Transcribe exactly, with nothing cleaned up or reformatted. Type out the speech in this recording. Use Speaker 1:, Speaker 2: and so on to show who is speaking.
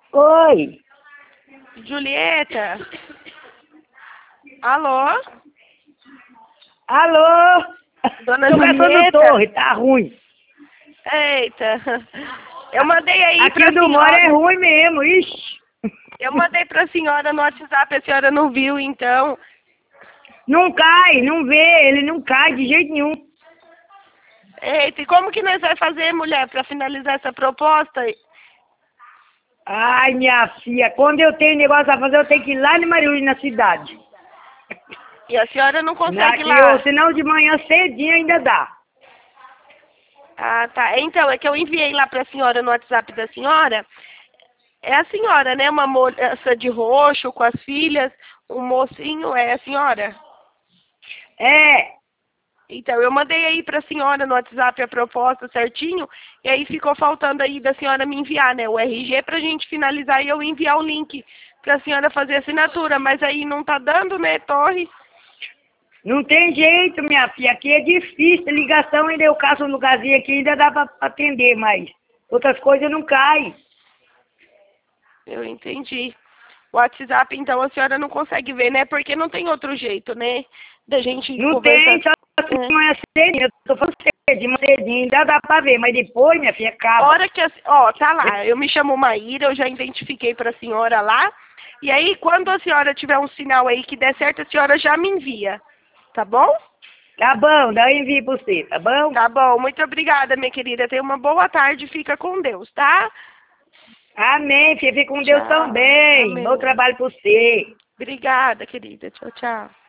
Speaker 1: Oi.
Speaker 2: Julieta? Alô?
Speaker 1: Alô?
Speaker 2: Dona
Speaker 1: Tô gastando
Speaker 2: Julieta?
Speaker 1: torre, tá ruim.
Speaker 2: Eita. Eu mandei aí
Speaker 1: Aqui
Speaker 2: pra
Speaker 1: onde eu moro
Speaker 2: senhora.
Speaker 1: é ruim mesmo, ixi.
Speaker 2: Eu mandei pra senhora no WhatsApp, a senhora não viu, então.
Speaker 1: Não cai, não vê, ele não cai de jeito nenhum.
Speaker 2: Eita, e como que nós vai fazer, mulher, pra finalizar essa proposta?
Speaker 1: Ai, minha filha, quando eu tenho negócio a fazer, eu tenho que ir lá em Mariúde, na cidade.
Speaker 2: E a senhora não consegue ir
Speaker 1: Aqui, ou
Speaker 2: lá?
Speaker 1: senão de manhã cedinho ainda dá.
Speaker 2: Ah, tá. Então, é que eu enviei lá pra senhora no WhatsApp da senhora. É a senhora, né? Uma moça de roxo com as filhas. Um mocinho, é a senhora?
Speaker 1: É,
Speaker 2: Então, eu mandei aí pra senhora no WhatsApp a proposta certinho. E aí ficou faltando aí da senhora me enviar, né? O R G pra gente finalizar e eu enviar o link pra senhora fazer a assinatura. Mas aí não tá dando, né, Torre?
Speaker 1: não tem jeito, minha filha. Aqui é difícil, ligação ainda eu caço um lugarzinho aqui, ainda dá pra atender, mas outras coisas não caem.
Speaker 2: Eu entendi. O WhatsApp, então, a senhora não consegue ver, né? Porque não tem outro jeito, né? Da gente
Speaker 1: Não
Speaker 2: conversar.
Speaker 1: tem, só se
Speaker 2: É.
Speaker 1: amanhã cedinho, eu tô falando cedinho, cedinho, ainda dá pra ver, mas depois, minha filha, acaba.
Speaker 2: Hora que a, ó, tá lá, eu me chamo Maíra, eu já identifiquei pra senhora lá. E aí, quando a senhora tiver um sinal aí que der certo, a senhora já me envia. Tá bom?
Speaker 1: Tá bom, daí eu envio pra você, tá bom?
Speaker 2: Tá bom, muito obrigada, minha querida. Tenha uma boa tarde, fica com Deus, tá?
Speaker 1: Amém, filha, fica com Deus
Speaker 2: Tchau.
Speaker 1: também. Bom
Speaker 2: Amém.
Speaker 1: trabalho pra você.
Speaker 2: Obrigada, querida. Tchau, tchau.